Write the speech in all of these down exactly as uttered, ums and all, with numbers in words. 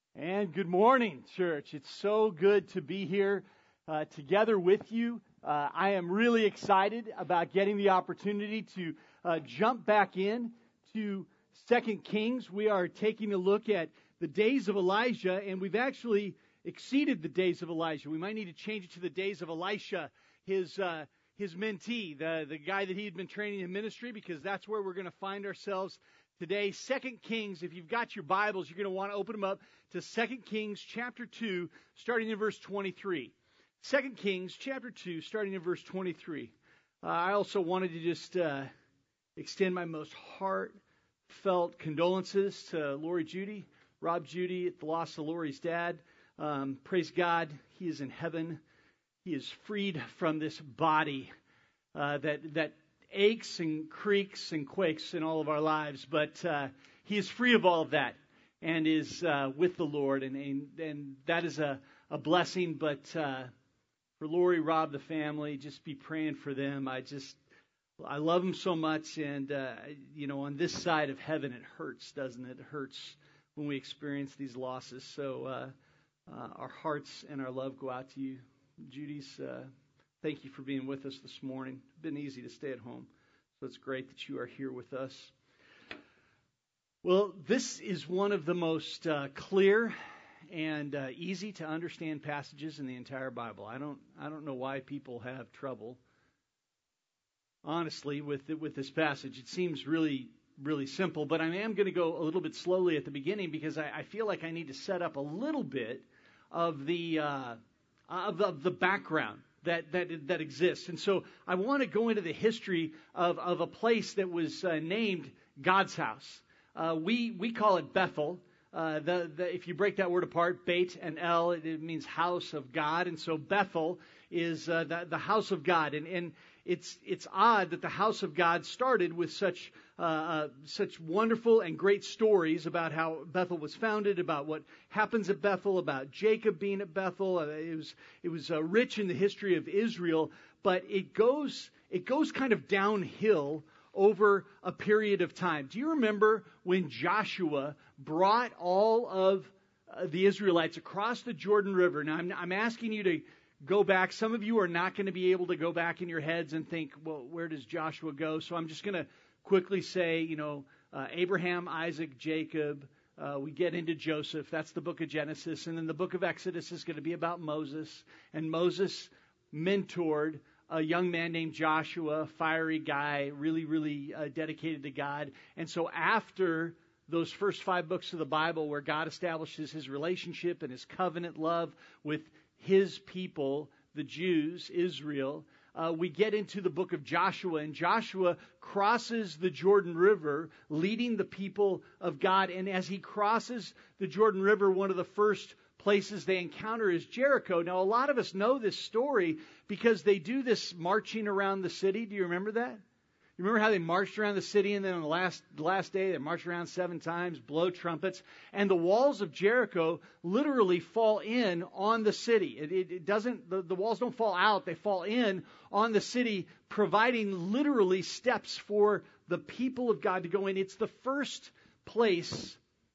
And good morning, church. It's so good to be here uh, together with you. Uh, I am really excited about getting the opportunity to uh, jump back in to Second Kings. We are taking a look at the days of Elijah, and we've actually exceeded the days of Elijah. We might need to change it to the days of Elisha, his uh, his mentee, the, the guy that he had been training in ministry, because that's where we're going to find ourselves today. Second Kings, if you've got your Bibles, you're going to want to open them up to Second Kings chapter two, starting in verse twenty-three. Second Kings chapter two, starting in verse twenty-three. Uh, I also wanted to just uh, extend my most heartfelt condolences to Lori Judy, Rob Judy, at the loss of Lori's dad. Um, praise God, he is in heaven. He is freed from this body uh, that that aches and creaks and quakes in all of our lives, but uh, he is free of all of that and is uh, with the Lord, and and, and that is a, a blessing. But uh, for Lori, Rob, the family, just be praying for them. I just, I love them so much, and uh, you know, on this side of heaven, it hurts, doesn't it? It hurts when we experience these losses. So uh, uh, our hearts and our love go out to you, Judy's. Uh, Thank you for being with us this morning. It's been easy to stay at home, so it's great that you are here with us. Well, this is one of the most uh, clear and uh, easy to understand passages in the entire Bible. I don't, I don't know why people have trouble, honestly, with with this passage. It seems really, really simple, but I am going to go a little bit slowly at the beginning because I, I feel like I need to set up a little bit of the uh, of, of the background that that that exists. And so I want to go into the history of, of a place that was uh, named God's house. Uh, we we call it Bethel. Uh, the, the if you break that word apart, Beit and El, it, it means house of God. And so Bethel is uh, the, the house of God. And, and it's it's odd that the house of God started with such uh, uh, such wonderful and great stories about how Bethel was founded, about what happens at Bethel, about Jacob being at Bethel. Uh, it was it was uh, rich in the history of Israel, but it goes it goes kind of downhill over a period of time. Do you remember when Joshua brought all of uh, the Israelites across the Jordan River? Now, I'm, I'm asking you to go back. Some of you are not going to be able to go back in your heads and think, well, where does Joshua go? So I'm just going to quickly say, you know, uh, Abraham, Isaac, Jacob. Uh, we get into Joseph. That's the book of Genesis. And then the book of Exodus is going to be about Moses. And Moses mentored a young man named Joshua, fiery guy, really, really uh, dedicated to God. And so after those first five books of the Bible where God establishes his relationship and his covenant love with his people, the Jews, Israel, uh, we get into the book of Joshua. And Joshua crosses the Jordan River, leading the people of God. And as he crosses the Jordan River, one of the first places they encounter is Jericho. Now, a lot of us know this story because they do this marching around the city. Do you remember that? You remember how they marched around the city, and then on the last the last day they march around seven times, blow trumpets, and the walls of Jericho literally fall in on the city. It, it, it doesn't. The, the walls don't fall out; they fall in on the city, providing literally steps for the people of God to go in. It's the first place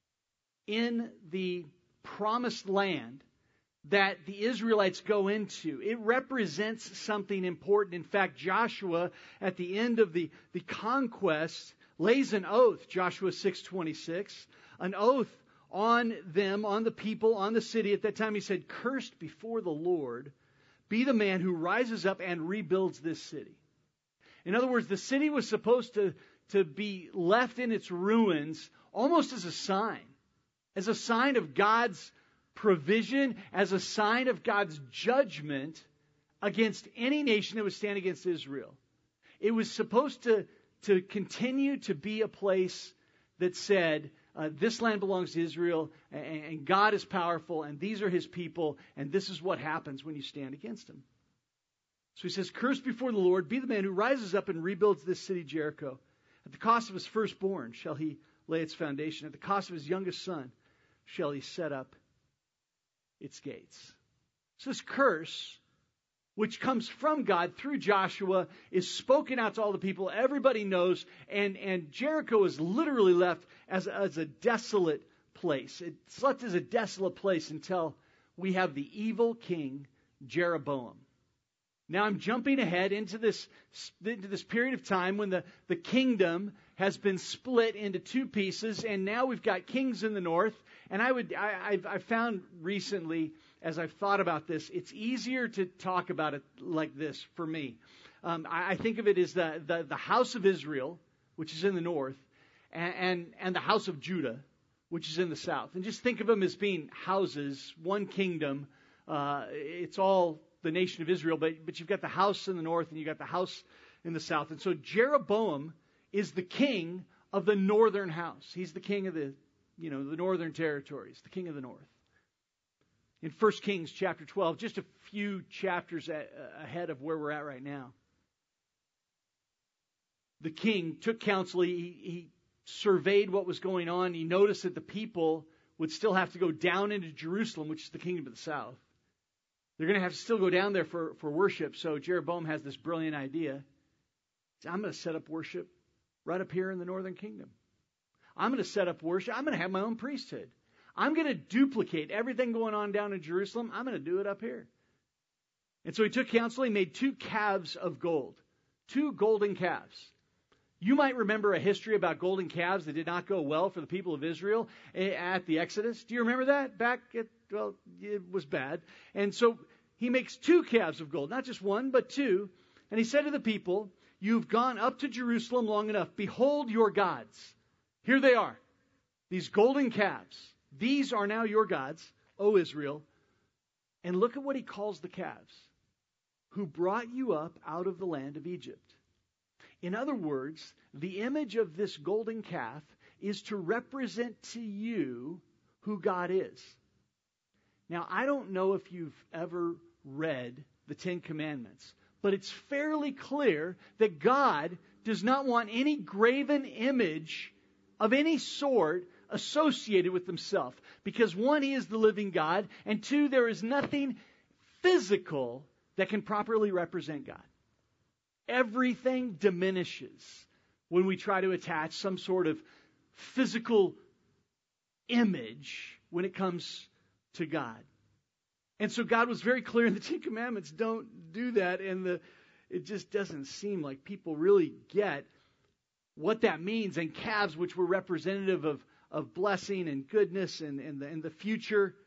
in the promised land that the Israelites go into. It represents something important. In fact, Joshua, at the end of the, the conquest, lays an oath, Joshua six twenty-six, an oath on them, on the people, on the city. At that time he said, "Cursed before the Lord be the man who rises up and rebuilds this city." In other words, the city was supposed to, to be left in its ruins almost as a sign. As a sign of God's provision, as a sign of God's judgment against any nation that would stand against Israel. It was supposed to, to continue to be a place that said, uh, this land belongs to Israel, and, and God is powerful, and these are his people, and this is what happens when you stand against him. So he says, "Cursed before the Lord be the man who rises up and rebuilds this city Jericho. At the cost of his firstborn shall he lay its foundation. At the cost of his youngest son shall he set up its gates." So this curse, which comes from God through Joshua, is spoken out to all the people. Everybody knows, and, and Jericho is literally left as, as a desolate place. It's left as a desolate place until we have the evil king Jeroboam. Now I'm jumping ahead into this into this period of time when the, the kingdom has been split into two pieces, and now we've got kings in the north. And I would I, I've, I've found recently, as I've thought about this, it's easier to talk about it like this for me. Um, I, I think of it as the, the the house of Israel, which is in the north, and, and and the house of Judah, which is in the south. And just think of them as being houses, one kingdom. Uh, it's all the nation of Israel, but, but you've got the house in the north and you've got the house in the south. And so Jeroboam is the king of the northern house. He's the king of the, you know, the northern territories, the king of the north. In First Kings chapter twelve, just a few chapters a, ahead of where we're at right now, the king took counsel. He, he surveyed what was going on. He noticed that the people would still have to go down into Jerusalem, which is the kingdom of the south. They're going to have to still go down there for, for worship. So Jeroboam has this brilliant idea. I'm going to set up worship right up here in the northern kingdom. I'm going to set up worship. I'm going to have my own priesthood. I'm going to duplicate everything going on down in Jerusalem. I'm going to do it up here. And so he took counsel. He made two calves of gold, two golden calves. You might remember a history about golden calves that did not go well for the people of Israel at the Exodus. Do you remember that? Back at, well, it was bad. And so he makes two calves of gold, not just one, but two. And he said to the people, you've gone up to Jerusalem long enough. Behold your gods. Here they are. These golden calves. These are now your gods, O Israel. And look at what he calls the calves. Who brought you up out of the land of Egypt. In other words, the image of this golden calf is to represent to you who God is. Now, I don't know if you've ever read the Ten Commandments, but it's fairly clear that God does not want any graven image of any sort associated with himself. Because one, he is the living God, and two, there is nothing physical that can properly represent God. Everything diminishes when we try to attach some sort of physical image when it comes to God. And so God was very clear in the Ten Commandments, don't do that. And the, it just doesn't seem like people really get what that means. And calves, which were representative of, of blessing and goodness and, and, the, and the future,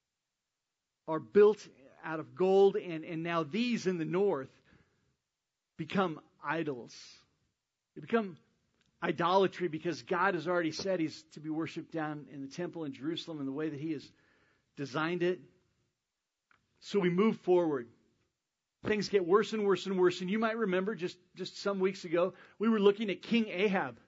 are built out of gold. And, and now these in the north become idols. They become idolatry because God has already said he's to be worshipped down in the temple in Jerusalem in the way that he has designed it. So we move forward. Things get worse and worse and worse. And you might remember just, just some weeks ago, we were looking at King Ahab.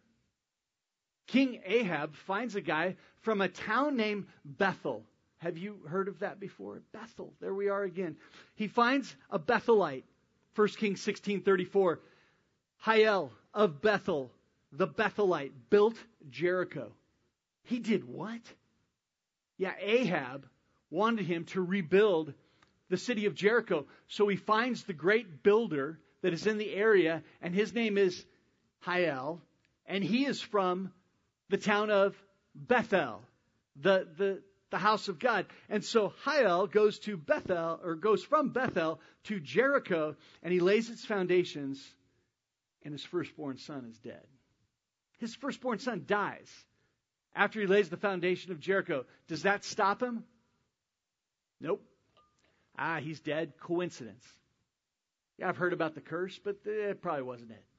King Ahab finds a guy from a town named Bethel. Have you heard of that before? Bethel. There we are again. He finds a Bethelite. First Kings sixteen thirty-four. Hiel of Bethel, the Bethelite, built Jericho. He did what? Yeah, Ahab wanted him to rebuild the city of Jericho. So he finds the great builder that is in the area, and his name is Hiel, and he is from the town of Bethel, the, the, the house of God. And so Hiel goes to Bethel, or goes from Bethel to Jericho, and he lays its foundations, and his firstborn son is dead. His firstborn son dies after he lays the foundation of Jericho. Does that stop him? Nope. Ah, he's dead. Coincidence. Yeah, I've heard about the curse, but it probably wasn't it.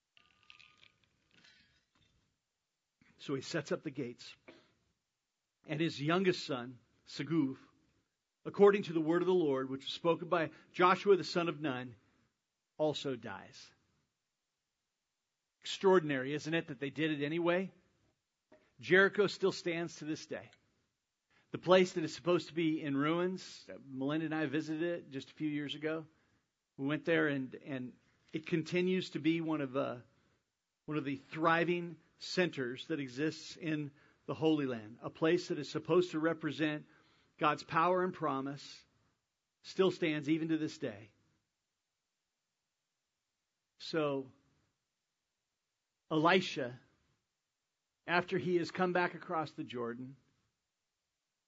So he sets up the gates. And his youngest son, Segub, according to the word of the Lord, which was spoken by Joshua the son of Nun, also dies. Extraordinary, isn't it, that they did it anyway? Jericho still stands to this day. The place that is supposed to be in ruins, Melinda and I visited it just a few years ago. We went there, and, and it continues to be one of uh, one of the thriving centers that exists in the Holy Land. A place that is supposed to represent God's power and promise still stands even to this day. So, Elisha, after he has come back across the Jordan,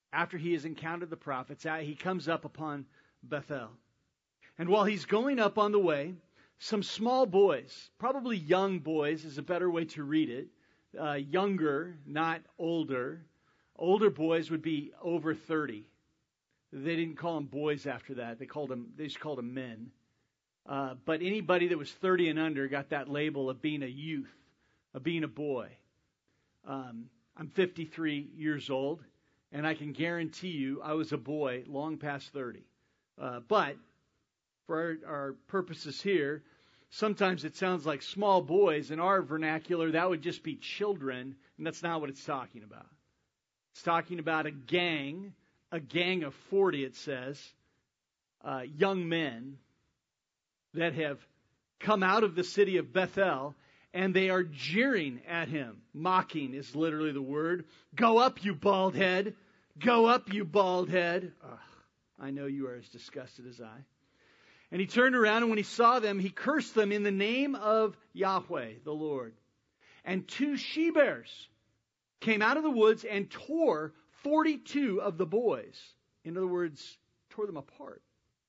after he has encountered the prophets, he comes up upon Bethel. And while he's going up on the way, some small boys, probably young boys is a better way to read it, uh, younger, not older. Older boys would be over thirty. They didn't call them boys after that. They called them, they just called them men. Uh, but anybody that was thirty and under got that label of being a youth, of being a boy. Um, I'm fifty-three years old, and I can guarantee you I was a boy long past thirty. Uh, but for our, our purposes here, sometimes it sounds like small boys. In our vernacular, that would just be children, and that's not what it's talking about. It's talking about a gang, a gang of forty, it says, uh, young men that have come out of the city of Bethel, and they are jeering at him. Mocking is literally the word. Go up, you bald head. Go up, you bald head. Ugh, I know you are as disgusted as I. And he turned around, and when he saw them, he cursed them in the name of Yahweh, the Lord. And two she-bears came out of the woods and tore forty-two of the boys. In other words, tore them apart.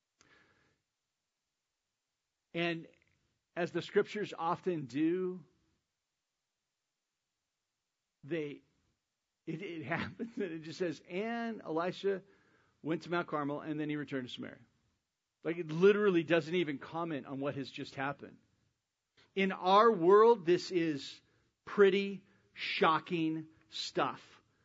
And as the scriptures often do, they it, it happens that it just says, and Elisha went to Mount Carmel, and then he returned to Samaria. Like, it literally doesn't even comment on what has just happened. In our world, this is pretty shocking stuff.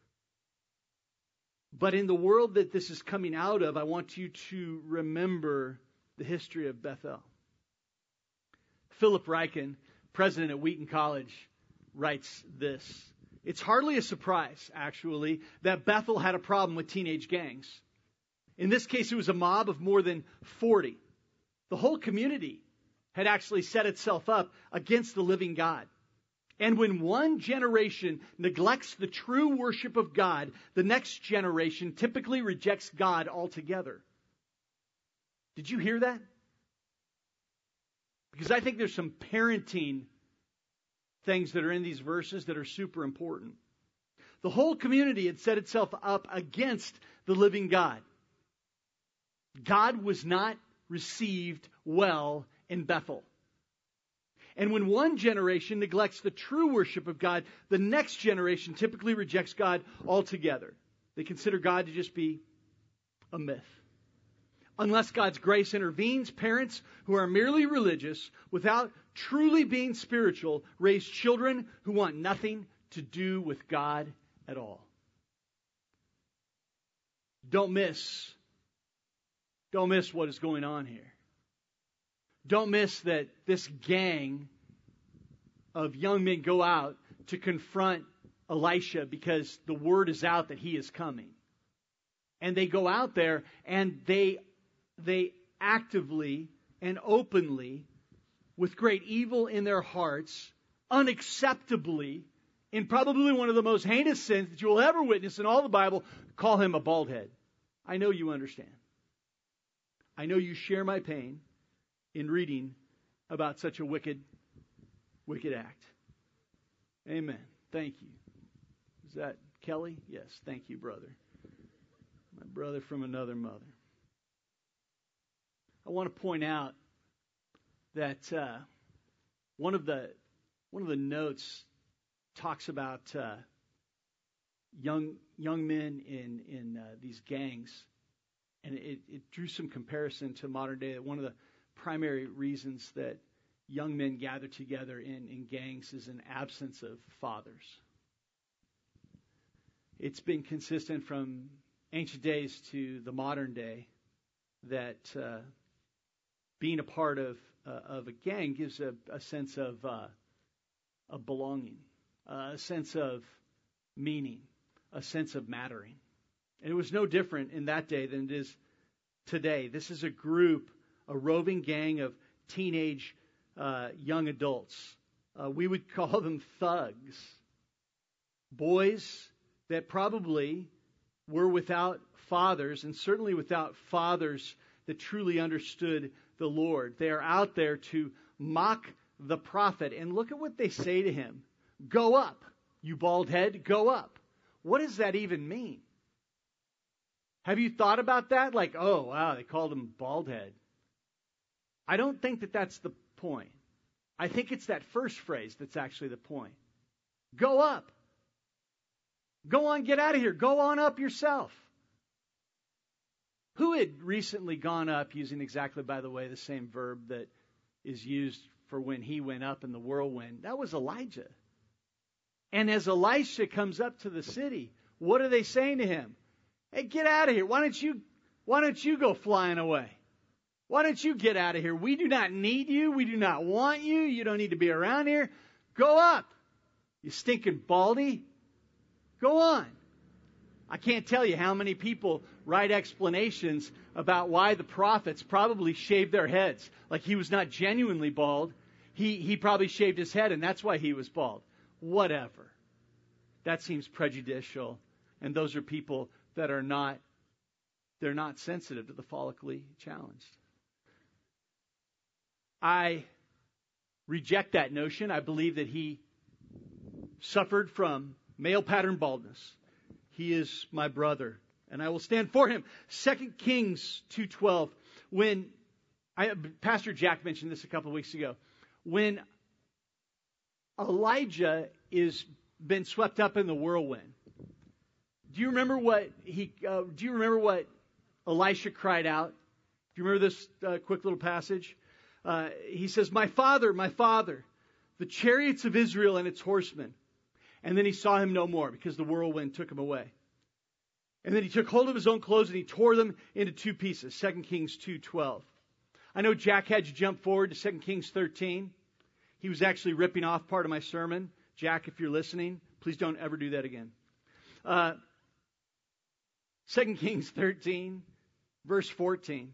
But in the world that this is coming out of, I want you to remember the history of Bethel. Philip Ryken, president at Wheaton College, writes this. It's hardly a surprise, actually, that Bethel had a problem with teenage gangs. In this case, it was a mob of more than forty. The whole community had actually set itself up against the living God. And when one generation neglects the true worship of God, the next generation typically rejects God altogether. Did you hear that? Because I think there's some parenting things that are in these verses that are super important. The whole community had set itself up against the living God. God was not received well in Bethel. And when one generation neglects the true worship of God, the next generation typically rejects God altogether. They consider God to just be a myth. Unless God's grace intervenes, parents who are merely religious, without truly being spiritual, raise children who want nothing to do with God at all. Don't miss, don't miss what is going on here. Don't miss that this gang of young men go out to confront Elisha because the word is out that he is coming. And they go out there and they They actively and openly, with great evil in their hearts, unacceptably, in probably one of the most heinous sins that you will ever witness in all the Bible, call him a bald head. I know you understand. I know you share my pain in reading about such a wicked, wicked act. Amen. Thank you. Is that Kelly? Yes. Thank you, brother. My brother from another mother. I want to point out that uh, one of the one of the notes talks about uh, young young men in in uh, these gangs, and it, it drew some comparison to modern day. That one of the primary reasons that young men gather together in, in gangs is an absence of fathers. It's been consistent from ancient days to the modern day that uh, being a part of uh, of a gang gives a, a sense of uh, of belonging, uh, a sense of meaning, a sense of mattering. And it was no different in that day than it is today. This is a group, a roving gang of teenage uh, young adults. Uh, we would call them thugs. Boys that probably were without fathers, and certainly without fathers that truly understood the Lord. They are out there to mock the prophet. And look at what they say to him. Go up, you bald head, go up. What does that even mean? Have you thought about that? Like, oh, wow, they called him bald head. I don't think that that's the point. I think it's that first phrase that's actually the point. Go up. Go on, get out of here. Go on up yourself. Who had recently gone up, using exactly, by the way, the same verb that is used for when he went up in the whirlwind? That was Elijah. And as Elisha comes up to the city, what are they saying to him? Hey, get out of here. Why don't you, why don't you go flying away? Why don't you get out of here? We do not need you. We do not want you. You don't need to be around here. Go up. You stinking baldy. Go on. I can't tell you how many people write explanations about why the prophets probably shaved their heads. Like he was not genuinely bald. He, he probably shaved his head, and that's why he was bald. Whatever. That seems prejudicial. And those are people that are not, they're not sensitive to the follically challenged. I reject that notion. I believe that he suffered from male pattern baldness. He is my brother, and I will stand for him. Second Kings two twelve. When I, Pastor Jack mentioned this a couple of weeks ago, when Elijah is been swept up in the whirlwind, do you remember what he? Uh, do you remember what Elisha cried out? Do you remember this uh, quick little passage? Uh, he says, "My father, my father, the chariots of Israel and its horsemen." And then he saw him no more because the whirlwind took him away. And then he took hold of his own clothes and he tore them into two pieces. Second Kings two twelve. I know Jack had you jump forward to Second Kings thirteen. He was actually ripping off part of my sermon. Jack, if you're listening, please don't ever do that again. Uh, Second Kings thirteen, verse fourteen.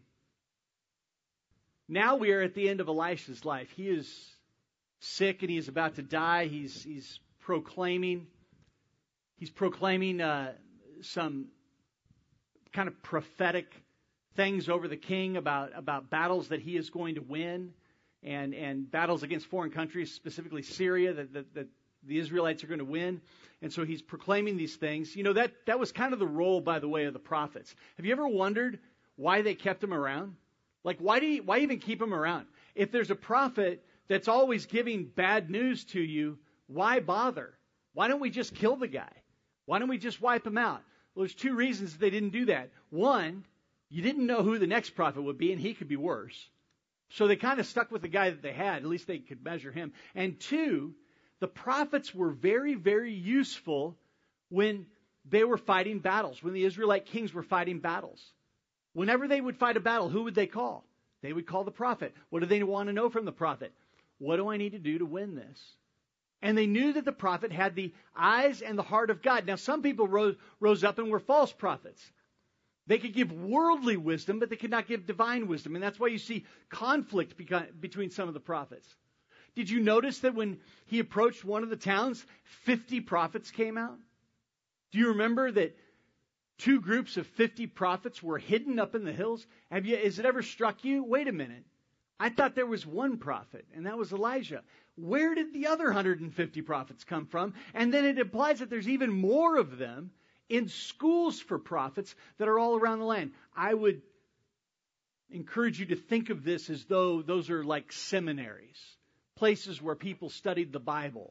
Now we are at the end of Elisha's life. He is sick and he is about to die. He's he's proclaiming, he's proclaiming uh, some kind of prophetic things over the king about, about battles that he is going to win, and, and battles against foreign countries, specifically Syria, that, that, that the Israelites are going to win. And so he's proclaiming these things. You know, that, that was kind of the role, by the way, of the prophets. Have you ever wondered why they kept him around? Like, why do you, why even keep him around? If there's a prophet that's always giving bad news to you, why bother? Why don't we just kill the guy? Why don't we just wipe him out? Well, there's two reasons they didn't do that. One, you didn't know who the next prophet would be, and he could be worse. So they kind of stuck with the guy that they had. At least they could measure him. And two, the prophets were very, very useful when they were fighting battles, when the Israelite kings were fighting battles. Whenever they would fight a battle, who would they call? They would call the prophet. What do they want to know from the prophet? What do I need to do to win this? And they knew that the prophet had the eyes and the heart of God. Now, some people rose, rose up and were false prophets. They could give worldly wisdom, but they could not give divine wisdom. And that's why you see conflict between some of the prophets. Did you notice that when he approached one of the towns, fifty prophets came out? Do you remember that two groups of fifty prophets were hidden up in the hills? Have you, has it ever struck you? Wait a minute. I thought there was one prophet, and that was Elijah. Where did the other one hundred fifty prophets come from? And then it implies that there's even more of them in schools for prophets that are all around the land. I would encourage you to think of this as though those are like seminaries, places where people studied the Bible.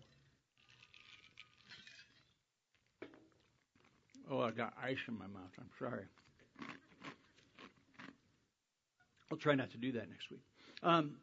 Oh, I got ice in my mouth. I'm sorry. I'll try not to do that next week. Um,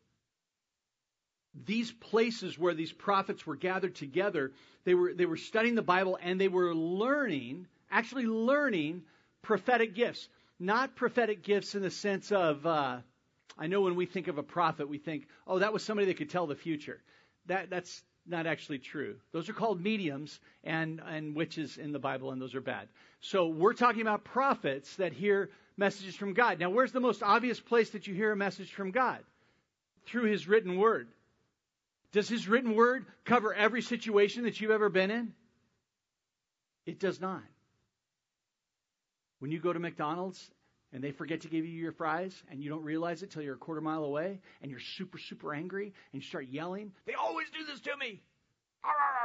these places where these prophets were gathered together, they were they were studying the Bible and they were learning, actually learning prophetic gifts. Not prophetic gifts in the sense of, uh, I know when we think of a prophet, we think, oh, that was somebody that could tell the future. That that's not actually true. Those are called mediums and, and witches in the Bible, and those are bad. So we're talking about prophets that hear messages from God. Now, where's the most obvious place that you hear a message from God? Through His written word. Does His written word cover every situation that you've ever been in? It does not. When you go to McDonald's and they forget to give you your fries and you don't realize it till you're a quarter mile away and you're super, super angry and you start yelling, they always do this to me.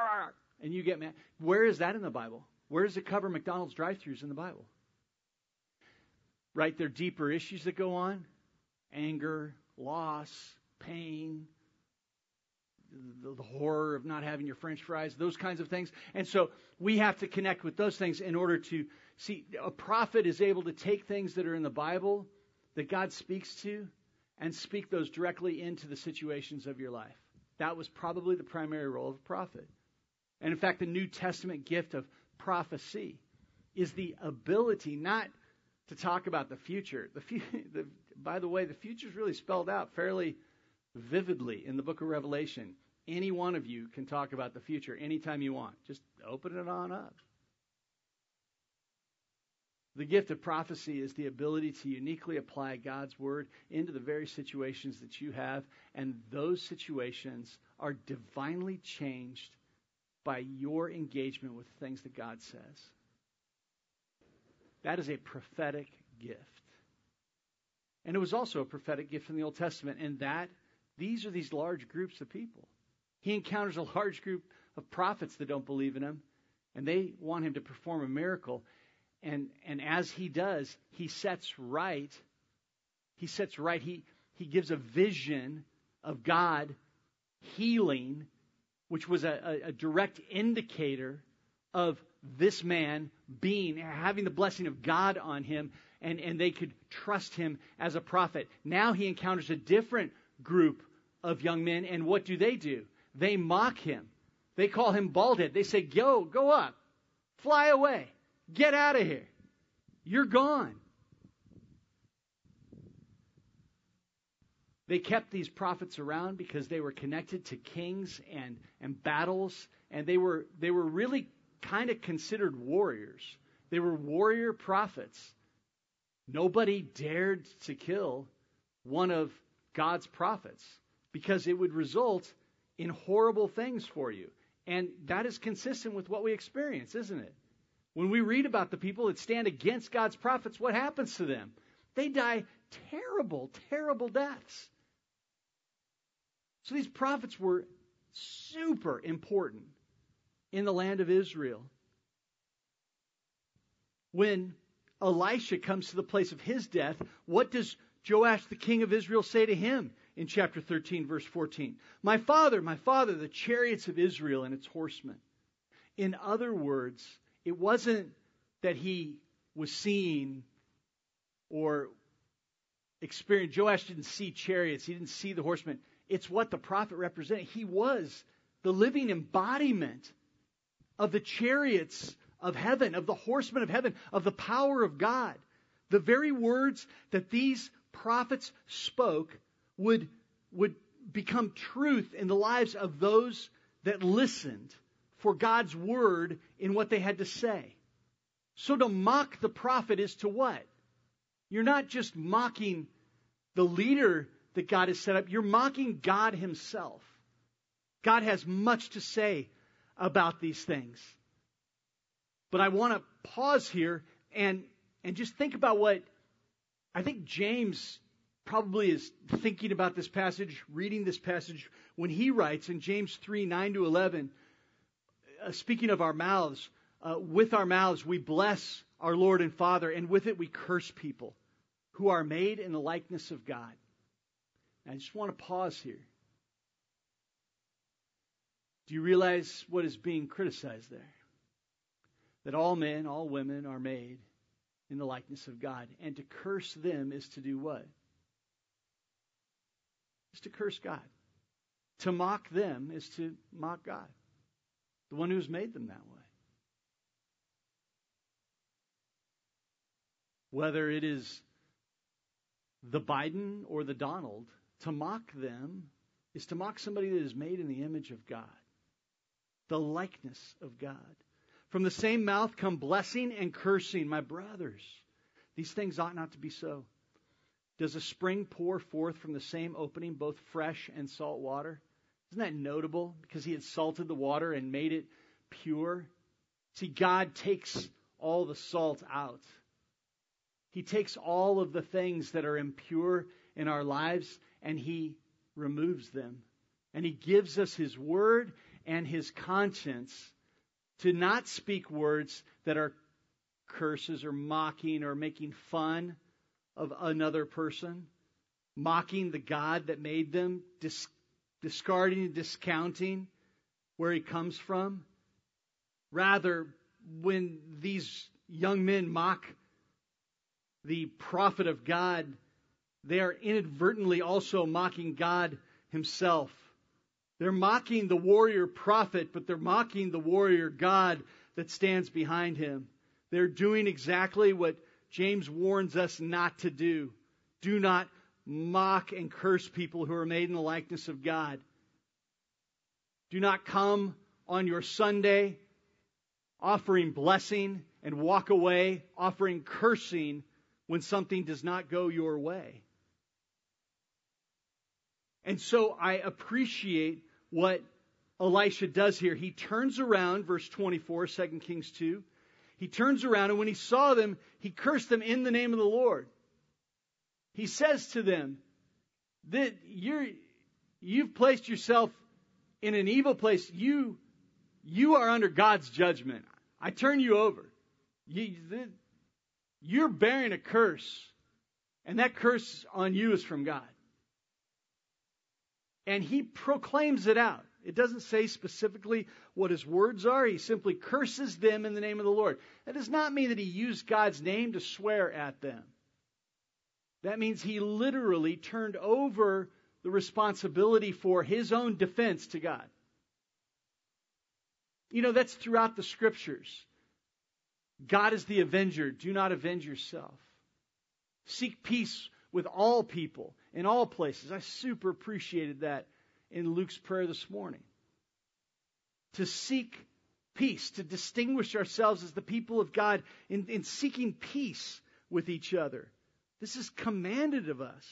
And you get mad. Where is that in the Bible? Where does it cover McDonald's drive-thrus in the Bible? right? There are deeper issues that go on. Anger, loss, pain, the, the horror of not having your French fries, those kinds of things. And so we have to connect with those things in order to see. A prophet is able to take things that are in the Bible that God speaks to and speak those directly into the situations of your life. That was probably the primary role of a prophet. And in fact, the New Testament gift of prophecy is the ability not to talk about the future. The, the By the way, the future is really spelled out fairly vividly in the book of Revelation. Any one of you can talk about the future anytime you want. Just open it on up. The gift of prophecy is the ability to uniquely apply God's word into the very situations that you have, and those situations are divinely changed by your engagement with things that God says. That is a prophetic gift. And it was also a prophetic gift in the Old Testament, in that these are these large groups of people. He encounters a large group of prophets that don't believe in him, and they want him to perform a miracle. And and as he does, he sets right, he sets right, he, he gives a vision of God healing, which was a, a, a direct indicator of this man being, having the blessing of God on him, and, and they could trust him as a prophet. Now he encounters a different group of young men, and what do they do? They mock him. They call him baldhead. They say, go, go up, fly away. Get out of here. You're gone. They kept these prophets around because they were connected to kings and, and battles, and they were they were really kind of considered warriors. They were warrior prophets. Nobody dared to kill one of God's prophets because it would result in horrible things for you. And that is consistent with what we experience, isn't it? When we read about the people that stand against God's prophets, what happens to them? They die terrible, terrible deaths. So these prophets were super important in the land of Israel. When Elisha comes to the place of his death, what does Joash, the king of Israel, say to him in chapter thirteen, verse fourteen? My father, my father, the chariots of Israel and its horsemen. In other words, it wasn't that he was seeing or experienced. Joash didn't see chariots. He didn't see the horsemen. It's what the prophet represented. He was the living embodiment of the chariots of heaven, of the horsemen of heaven, of the power of God. The very words that these prophets spoke would, would become truth in the lives of those that listened for God's word in what they had to say. So to mock the prophet is to what? You're not just mocking the leader that God has set up. You're mocking God himself. God has much to say about these things. But I want to pause here and, and just think about what I think James probably is thinking about this passage, reading this passage, when he writes in James three, nine to eleven, Uh, speaking of our mouths, uh, with our mouths we bless our Lord and Father, and with it we curse people who are made in the likeness of God. And I just want to pause here. Do you realize what is being criticized there? That all men, all women are made in the likeness of God. And to curse them is to do what? Is to curse God. To mock them is to mock God, the one who's made them that way. Whether it is the Biden or the Donald, to mock them is to mock somebody that is made in the image of God, the likeness of God. From the same mouth come blessing and cursing. My brothers, these things ought not to be so. Does a spring pour forth from the same opening both fresh and salt water? Isn't that notable? Because he had salted the water and made it pure. See, God takes all the salt out. He takes all of the things that are impure in our lives and he removes them. And he gives us his word and his conscience to not speak words that are curses or mocking or making fun of another person, mocking the God that made them, dis- discarding and discounting where he comes from. Rather, when these young men mock the prophet of God, they are inadvertently also mocking God himself. They're mocking the warrior prophet, but they're mocking the warrior God that stands behind him. They're doing exactly what James warns us not to do. Do not mock and curse people who are made in the likeness of God. Do not come on your Sunday offering blessing and walk away offering cursing when something does not go your way. And so I appreciate what Elisha does here. He turns around, verse twenty-four, Second Kings two. He turns around, and when he saw them, he cursed them in the name of the Lord. He says to them that you're, you've placed yourself in an evil place. You, you are under God's judgment. I turn you over. You, you're bearing a curse, and that curse on you is from God. And he proclaims it out. It doesn't say specifically what his words are. He simply curses them in the name of the Lord. That does not mean that he used God's name to swear at them. That means he literally turned over the responsibility for his own defense to God. You know, that's throughout the Scriptures. God is the avenger. Do not avenge yourself. Seek peace with all people in all places. I super appreciated that in Luke's prayer this morning. To seek peace, to distinguish ourselves as the people of God in, in seeking peace with each other. This is commanded of us.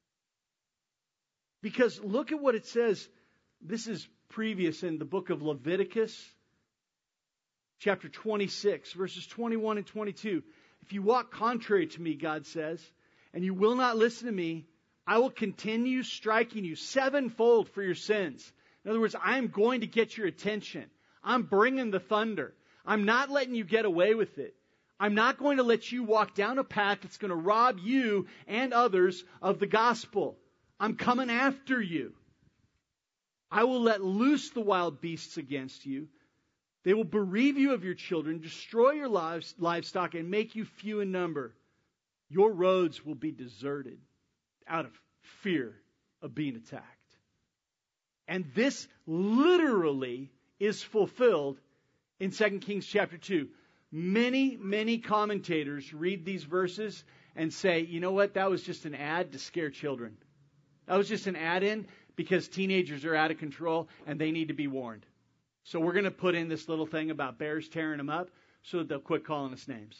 Because look at what it says. This is previous in the book of Leviticus, chapter twenty-six, verses twenty-one and twenty-two. If you walk contrary to me, God says, and you will not listen to me, I will continue striking you sevenfold for your sins. In other words, I am going to get your attention. I'm bringing the thunder. I'm not letting you get away with it. I'm not going to let you walk down a path that's going to rob you and others of the gospel. I'm coming after you. I will let loose the wild beasts against you. They will bereave you of your children, destroy your livestock, and make you few in number. Your roads will be deserted out of fear of being attacked. And this literally is fulfilled in Second Kings chapter two. Many, many commentators read these verses and say, you know what, that was just an ad to scare children. That was just an add-in because teenagers are out of control and they need to be warned. So we're going to put in this little thing about bears tearing them up so that they'll quit calling us names.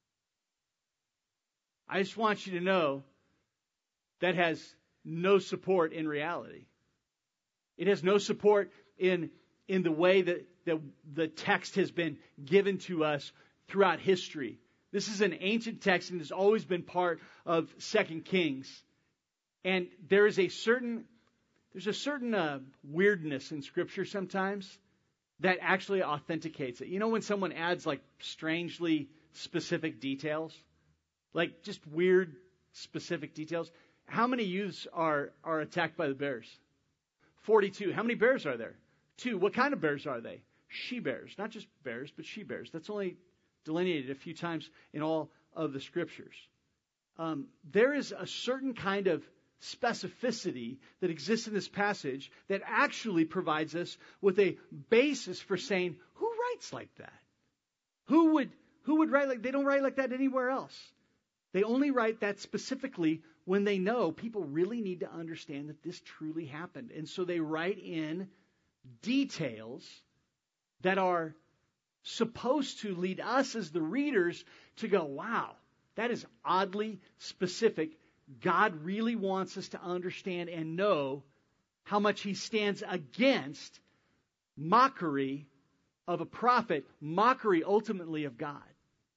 I just want you to know that has no support in reality. It has no support in, in the way that, that the text has been given to us throughout history. This is an ancient text and has always been part of Second Kings. And there is a certain, there's a certain uh, weirdness in Scripture sometimes that actually authenticates it. You know when someone adds like strangely specific details? Like just weird specific details? How many youths are, are attacked by the bears? forty-two. How many bears are there? Two. What kind of bears are they? She-bears. Not just bears, but she-bears. That's only delineated a few times in all of the Scriptures. Um, there is a certain kind of specificity that exists in this passage that actually provides us with a basis for saying, who writes like that? Who would, who would write like, they don't write like that anywhere else. They only write that specifically when they know people really need to understand that this truly happened. And so they write in details that are supposed to lead us as the readers to go, wow, that is oddly specific. God really wants us to understand and know how much He stands against mockery of a prophet, mockery ultimately of God.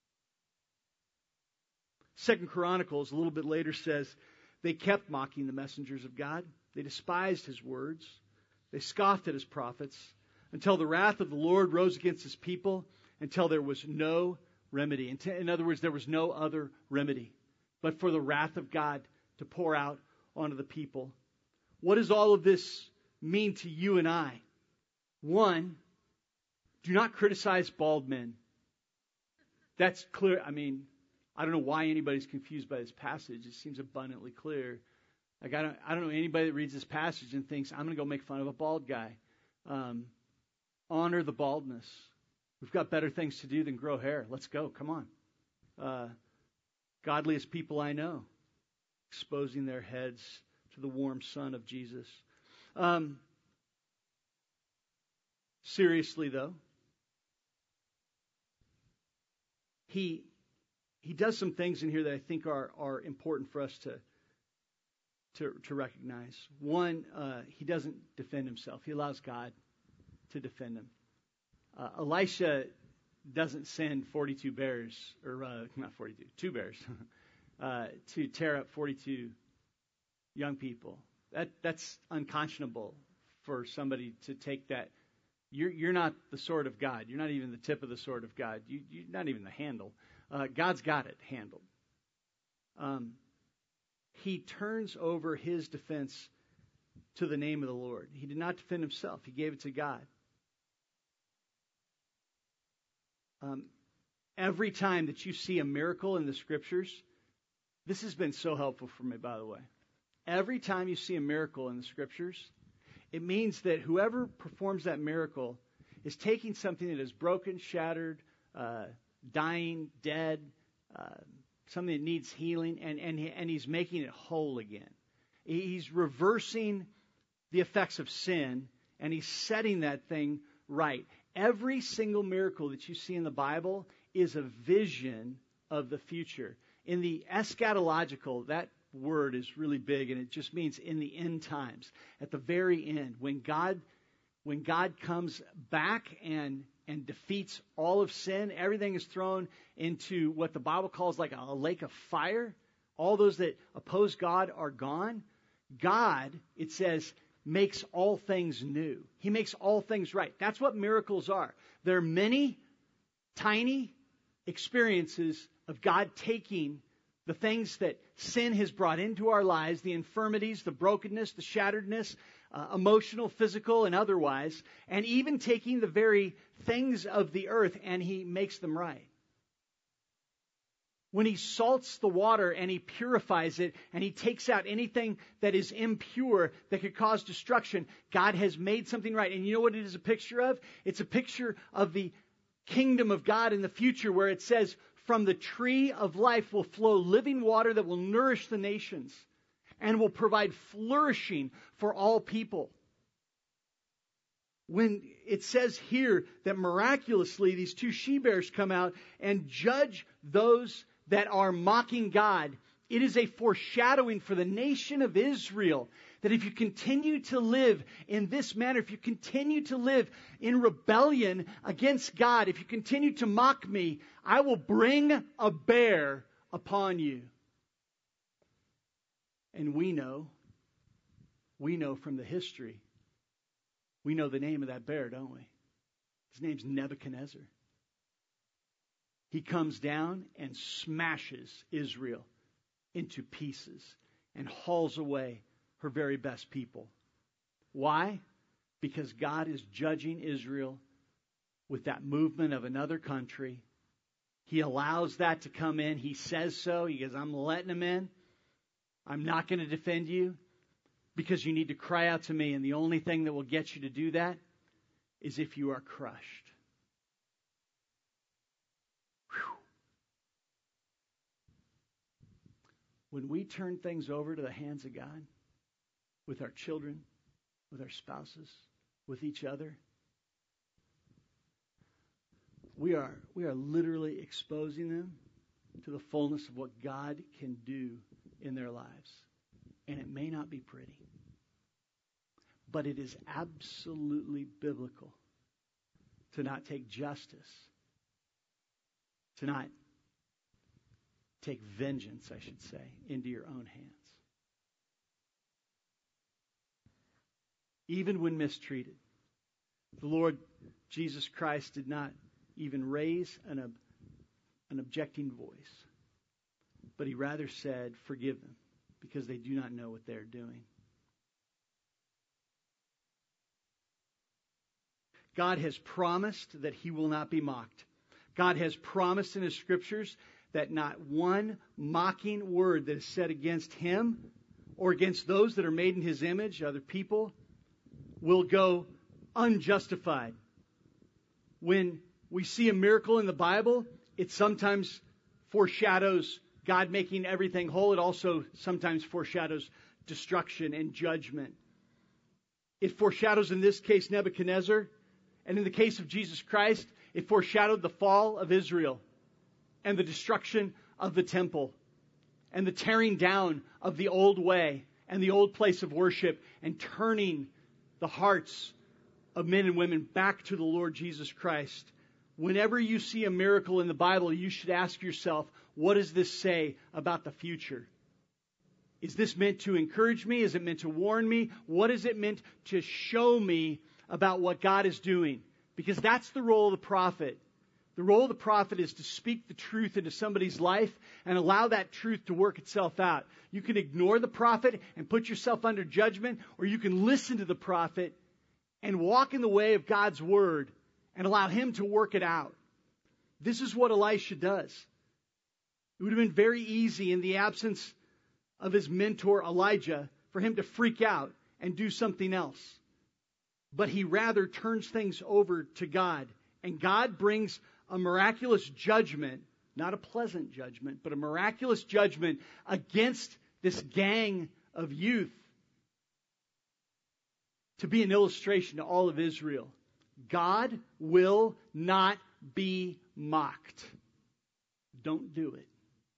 Second Chronicles, a little bit later, says, they kept mocking the messengers of God. They despised His words. They scoffed at His prophets until the wrath of the Lord rose against His people, until there was no remedy. In other words, there was no other remedy. but for the wrath of God to pour out onto the people. What does all of this mean to you and I? One, do not criticize bald men. That's clear. I mean, I don't know why anybody's confused by this passage. It seems abundantly clear. Like I don't, I don't know anybody that reads this passage and thinks, I'm going to go make fun of a bald guy. Um, honor the baldness. We've got better things to do than grow hair. Let's go. Come on. Uh, godliest people I know, exposing their heads to the warm sun of Jesus. Um, seriously, though, he he does some things in here that I think are are important for us to to, to recognize. One, uh, he doesn't defend himself. He allows God to defend him. Uh, Elisha doesn't send forty-two bears, or uh, not forty-two, two bears, uh, to tear up forty-two young people. That that's unconscionable for somebody to take that. You're you're not the sword of God. You're not even the tip of the sword of God. You, you're not even the handle. Uh, God's got it handled. Um, he turns over his defense to the name of the Lord. He did not defend himself. He gave it to God. Um, every time that you see a miracle in the Scriptures, this has been so helpful for me, by the way. Every time you see a miracle in the Scriptures, it means that whoever performs that miracle is taking something that is broken, shattered, uh, dying, dead, uh, something that needs healing, and, and, and he's making it whole again. He's reversing the effects of sin, and he's setting that thing right. Every single miracle that you see in the Bible is a vision of the future. In the eschatological, that word is really big, and it just means in the end times, at the very end, when God, when God comes back and and defeats all of sin, everything is thrown into what the Bible calls like a, a lake of fire. All those that oppose God are gone. God, it says, makes all things new. He makes all things right. That's what miracles are. They're many tiny experiences of God taking the things that sin has brought into our lives, the infirmities, the brokenness, the shatteredness, uh, emotional, physical, and otherwise, and even taking the very things of the earth, and He makes them right. When He salts the water and He purifies it and He takes out anything that is impure that could cause destruction, God has made something right. And you know what it is a picture of? It's a picture of the kingdom of God in the future, where it says, from the tree of life will flow living water that will nourish the nations and will provide flourishing for all people. When it says here that miraculously these two she-bears come out and judge those that are mocking God, it is a foreshadowing for the nation of Israel that if you continue to live in this manner, if you continue to live in rebellion against God, if you continue to mock me, I will bring a bear upon you. And we know, we know from the history, we know the name of that bear, don't we? His name's Nebuchadnezzar. He comes down and smashes Israel into pieces and hauls away her very best people. Why? Because God is judging Israel with that movement of another country. He allows that to come in. He says so. He goes, I'm letting them in. I'm not going to defend you because you need to cry out to me. And the only thing that will get you to do that is if you are crushed. Whew. When we turn things over to the hands of God, with our children, with our spouses, with each other, we are we are literally exposing them to the fullness of what God can do in their lives. And it may not be pretty, but it is absolutely biblical to not take justice, to not take vengeance, I should say, into your own hands. Even when mistreated. The Lord Jesus Christ did not even raise an, ob- an objecting voice. But he rather said, forgive them, because they do not know what they're doing. God has promised that he will not be mocked. God has promised in his scriptures that not one mocking word that is said against him or against those that are made in his image, other people, will go unjustified. When we see a miracle in the Bible, it sometimes foreshadows God making everything whole. It also sometimes foreshadows destruction and judgment. It foreshadows, in this case, Nebuchadnezzar. And in the case of Jesus Christ, it foreshadowed the fall of Israel and the destruction of the temple and the tearing down of the old way and the old place of worship and turning the hearts of men and women back to the Lord Jesus Christ. Whenever you see a miracle in the Bible, you should ask yourself, what does this say about the future? Is this meant to encourage me? Is it meant to warn me? What is it meant to show me about what God is doing? Because that's the role of the prophet. The role of the prophet is to speak the truth into somebody's life and allow that truth to work itself out. You can ignore the prophet and put yourself under judgment, or you can listen to the prophet and walk in the way of God's word and allow him to work it out. This is what Elisha does. It would have been very easy in the absence of his mentor Elijah for him to freak out and do something else. But he rather turns things over to God. And God brings a miraculous judgment, not a pleasant judgment, but a miraculous judgment against this gang of youth to be an illustration to all of Israel. God will not be mocked. Don't do it.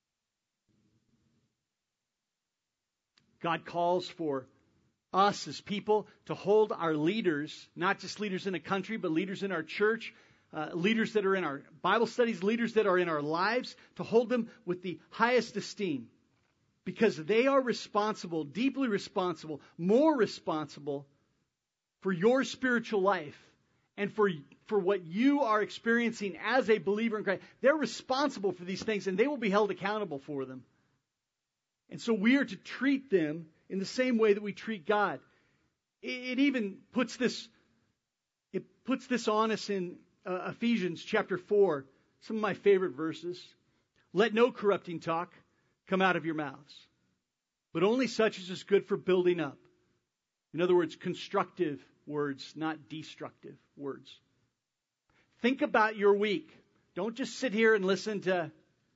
God calls for us as people to hold our leaders, not just leaders in a country, but leaders in our church, uh, leaders that are in our Bible studies, leaders that are in our lives, to hold them with the highest esteem. Because they are responsible, deeply responsible, more responsible for your spiritual life and for, for what you are experiencing as a believer in Christ. They're responsible for these things, and they will be held accountable for them. And so we are to treat them in the same way that we treat God. It even puts this, it puts this on us in uh, Ephesians chapter four, some of my favorite verses. Let no corrupting talk come out of your mouths, but only such as is good for building up. In other words, constructive words, not destructive words. Think about your week. Don't just sit here and listen to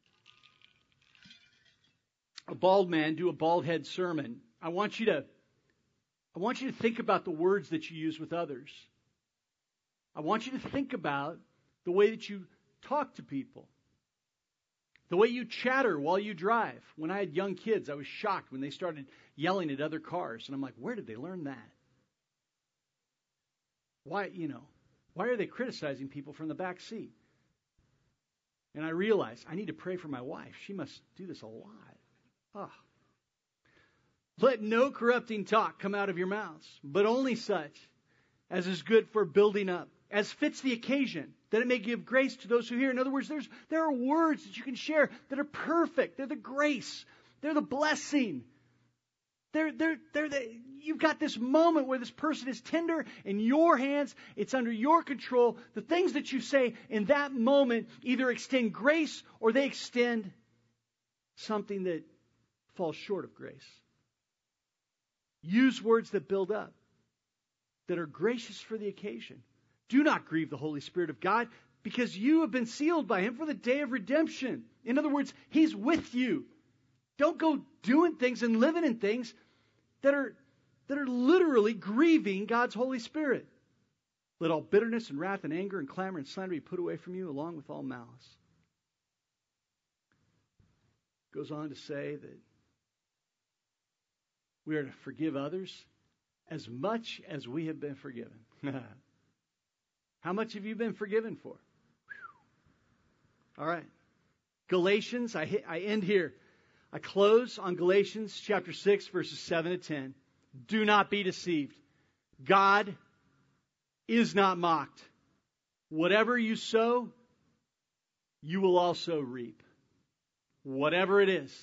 a bald man do a bald head sermon. I want you to, I want you to think about the words that you use with others. I want you to think about the way that you talk to people. The way you chatter while you drive. When I had young kids, I was shocked when they started yelling at other cars. And I'm like, where did they learn that? Why, you know, why are they criticizing people from the back seat? And I realized I need to pray for my wife. She must do this a lot. Ah. Let no corrupting talk come out of your mouths, but only such as is good for building up, as fits the occasion, that it may give grace to those who hear. In other words, there's there are words that you can share that are perfect. They're the grace. They're the blessing. They're, they're, they're the, you've got this moment where this person is tender in your hands. It's under your control. The things that you say in that moment either extend grace or they extend something that falls short of grace. Use words that build up, that are gracious for the occasion. Do not grieve the Holy Spirit of God, because you have been sealed by Him for the day of redemption. In other words, He's with you. Don't go doing things and living in things that are, that are literally grieving God's Holy Spirit. Let all bitterness and wrath and anger and clamor and slander be put away from you, along with all malice. Goes on to say that we are to forgive others as much as we have been forgiven. How much have you been forgiven for? Whew. All right. Galatians, I, hit, I end here. I close on Galatians chapter six, verses seven to ten. Do not be deceived. God is not mocked. Whatever you sow, you will also reap. whatever it is.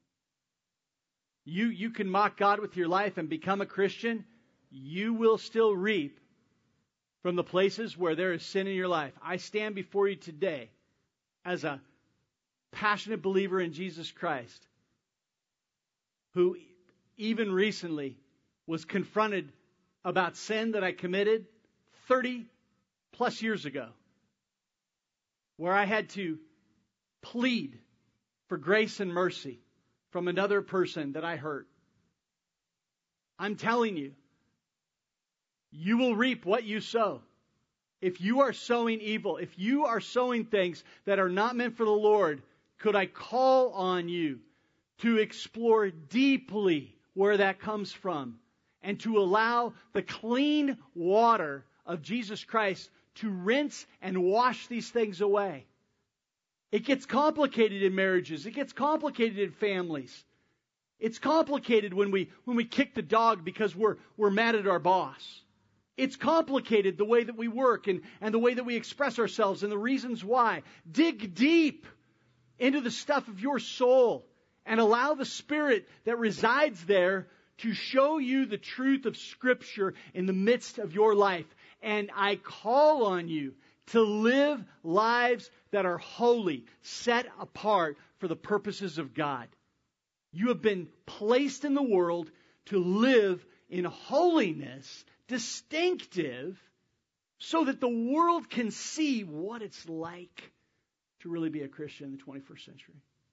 You, you can mock God with your life and become a Christian. You will still reap from the places where there is sin in your life. I stand before you today as a passionate believer in Jesus Christ, who even recently was confronted about sin that I committed thirty plus years ago, where I had to plead for grace and mercy from another person that I hurt. I'm telling you, you will reap what you sow. If you are sowing evil, if you are sowing things that are not meant for the Lord, could I call on you to explore deeply where that comes from and to allow the clean water of Jesus Christ to rinse and wash these things away? It gets complicated in marriages. It gets complicated in families. It's complicated when we when we kick the dog because we're we're mad at our boss. It's complicated the way that we work and, and the way that we express ourselves and the reasons why. Dig deep into the stuff of your soul and allow the Spirit that resides there to show you the truth of Scripture in the midst of your life. And I call on you to live lives that are holy, set apart for the purposes of God. You have been placed in the world to live in holiness, distinctive, so that the world can see what it's like to really be a Christian in the twenty-first century.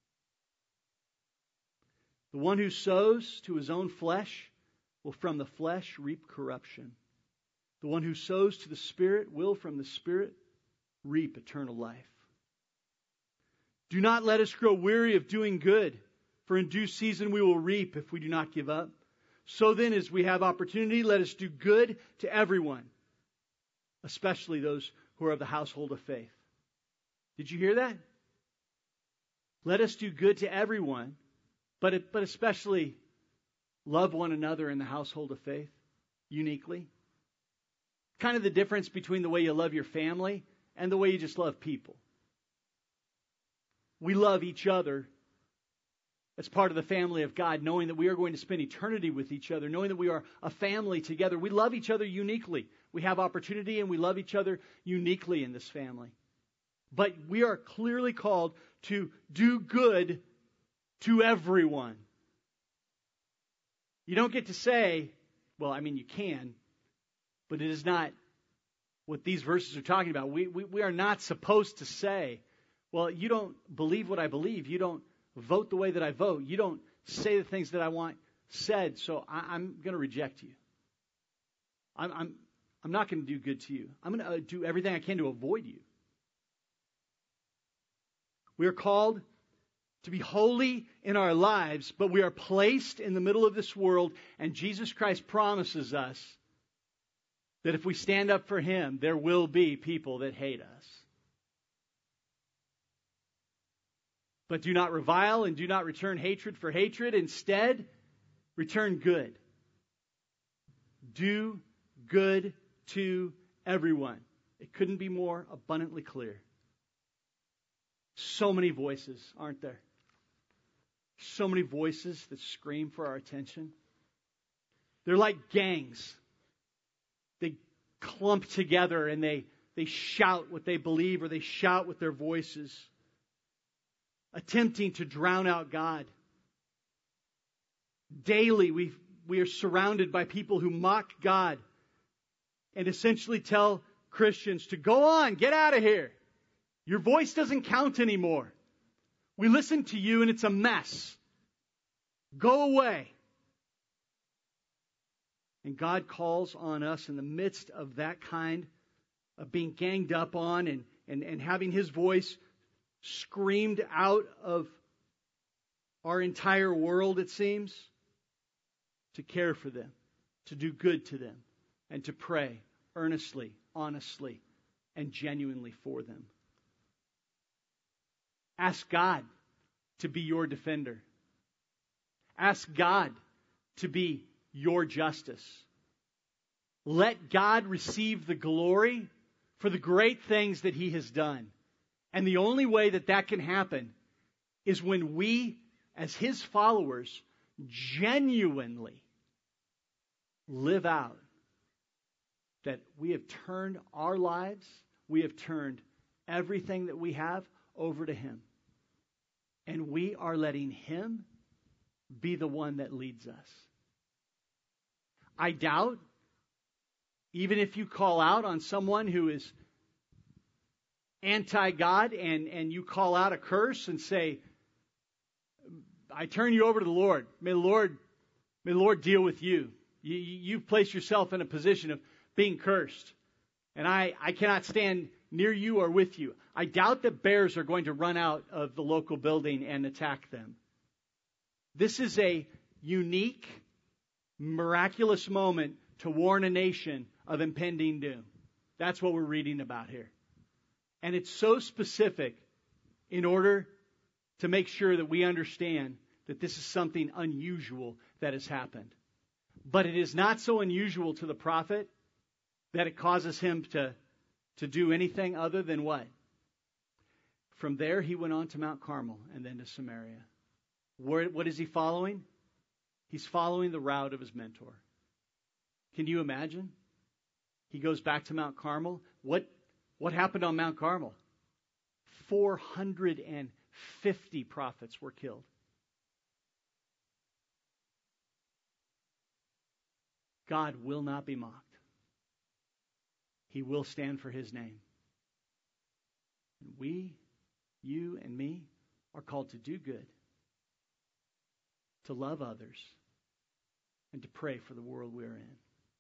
The one who sows to his own flesh will from the flesh reap corruption. The one who sows to the Spirit will from the Spirit reap eternal life. Do not let us grow weary of doing good, for in due season we will reap if we do not give up. So then, as we have opportunity, let us do good to everyone, especially those who are of the household of faith. Did you hear that? Let us do good to everyone, but, but especially love one another in the household of faith, uniquely. Kind of the difference between the way you love your family and the way you just love people. We love each other as part of the family of God, knowing that we are going to spend eternity with each other, knowing that we are a family together. We love each other uniquely. We have opportunity and we love each other uniquely in this family. But we are clearly called to do good to everyone. You don't get to say, well, I mean, you can, but it is not what these verses are talking about. We, we, we are not supposed to say, well, you don't believe what I believe. You don't vote the way that I vote. You don't say the things that I want said, so I, I'm going to reject you. I'm, I'm, I'm not going to do good to you. I'm going to do everything I can to avoid you. We are called to be holy in our lives, but we are placed in the middle of this world, and Jesus Christ promises us that if we stand up for Him, there will be people that hate us. But do not revile and do not return hatred for hatred. Instead, return good. Do good to everyone. It couldn't be more abundantly clear. So many voices, aren't there? So many voices that scream for our attention. They're like gangs. They clump together and they, they shout what they believe, or they shout with their voices, attempting to drown out God. Daily we we are surrounded by people who mock God and essentially tell Christians to go on, get out of here. Your voice doesn't count anymore. We listen to you and it's a mess. Go away. And God calls on us in the midst of that kind of being ganged up on and, and, and having His voice screamed out of our entire world, it seems, to care for them, to do good to them, and to pray earnestly, honestly, and genuinely for them. Ask God to be your defender. Ask God to be your justice. Let God receive the glory for the great things that He has done. And the only way that that can happen is when we, as His followers, genuinely live out that we have turned our lives, we have turned everything that we have over to Him. And we are letting Him be the one that leads us. I doubt, even if you call out on someone who is anti-God and, and you call out a curse and say, I turn you over to the Lord. May the Lord, may the Lord deal with you. You, you've placed yourself in a position of being cursed. And I, I cannot stand near you or with you. I doubt that bears are going to run out of the local building and attack them. This is a unique, miraculous moment to warn a nation of impending doom. That's what we're reading about here. And it's so specific in order to make sure that we understand that this is something unusual that has happened. But it is not so unusual to the prophet that it causes him to, to do anything other than what? From there, he went on to Mount Carmel and then to Samaria. Where, what is he following? He's following the route of his mentor. Can you imagine? He goes back to Mount Carmel. What, what happened on Mount Carmel? four hundred fifty prophets were killed. God will not be mocked. He will stand for His name. And we, you and me, are called to do good, to love others, and to pray for the world we're in.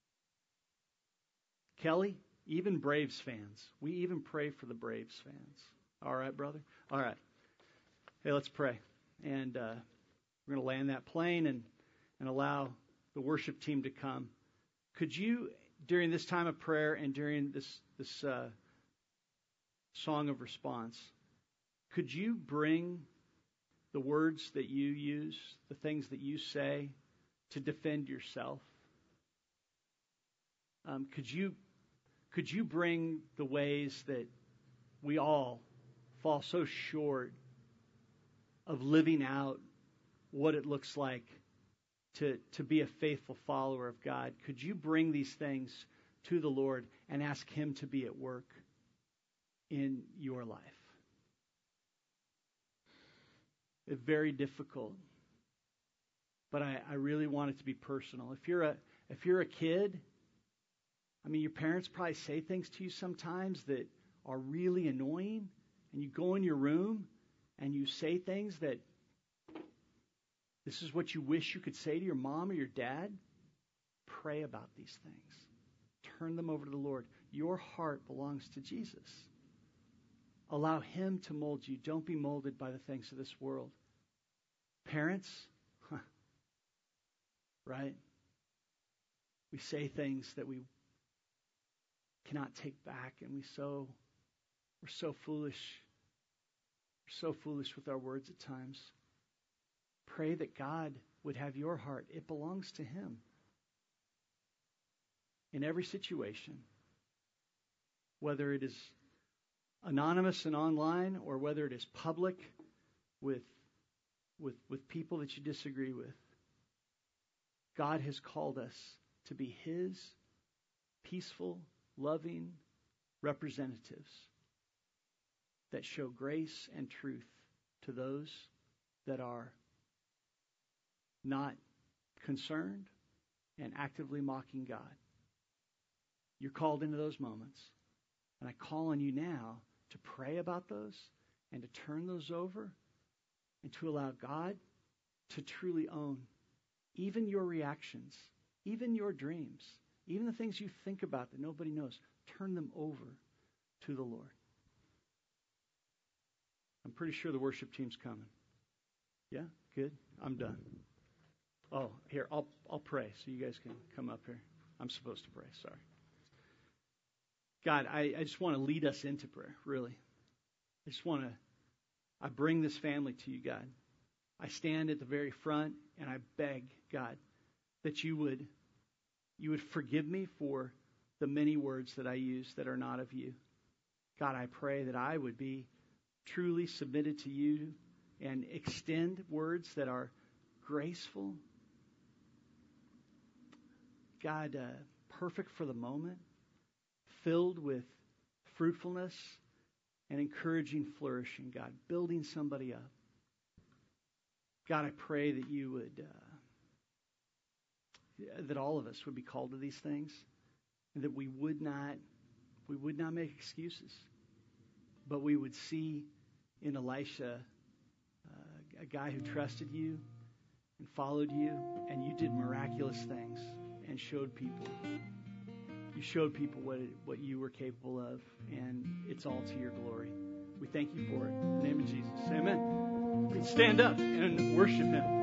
Kelly, even Braves fans, we even pray for the Braves fans. All right, brother? All right. Hey, let's pray. And uh, we're going to land that plane and, and allow the worship team to come. Could you, during this time of prayer and during this, this uh, song of response, could you bring the words that you use, the things that you say to defend yourself? Um, could you could you bring the ways that we all fall so short of living out what it looks like to, to be a faithful follower of God? Could you bring these things to the Lord and ask Him to be at work in your life? It's very difficult, but I, I really want it to be personal. If you're a if you're a kid, I mean, your parents probably say things to you sometimes that are really annoying, and you go in your room and you say things that this is what you wish you could say to your mom or your dad. Pray about these things. Turn them over to the Lord. Your heart belongs to Jesus. Allow Him to mold you. Don't be molded by the things of this world. Parents, huh, right? We say things that we cannot take back, and we so we're so foolish. We're so foolish with our words at times. Pray that God would have your heart. It belongs to Him. In every situation, whether it is anonymous and online or whether it is public with, with, with people that you disagree with, God has called us to be His peaceful, loving representatives that show grace and truth to those that are not concerned and actively mocking God. You're called into those moments. And I call on you now to pray about those and to turn those over and to allow God to truly own even your reactions, even your dreams, even the things you think about that nobody knows. Turn them over to the Lord. I'm pretty sure the worship team's coming. Yeah? Good? I'm done. Oh, here, I'll I'll pray so you guys can come up here. I'm supposed to pray, sorry. God, I, I just want to lead us into prayer, really. I just want to, I bring this family to you, God. I stand at the very front and I beg, God, that you would, you would forgive me for the many words that I use that are not of you. God, I pray that I would be truly submitted to you and extend words that are graceful. God, uh, perfect for the moment, filled with fruitfulness and encouraging flourishing, God, building somebody up. God, I pray that you would, uh, that all of us would be called to these things, and that we would not, we would not make excuses, but we would see in Elisha uh, a guy who trusted you and followed you, and you did miraculous things and showed people. You showed people what it, what you were capable of, and it's all to your glory. We thank you for it. In the name of Jesus, amen. We can stand up and worship him.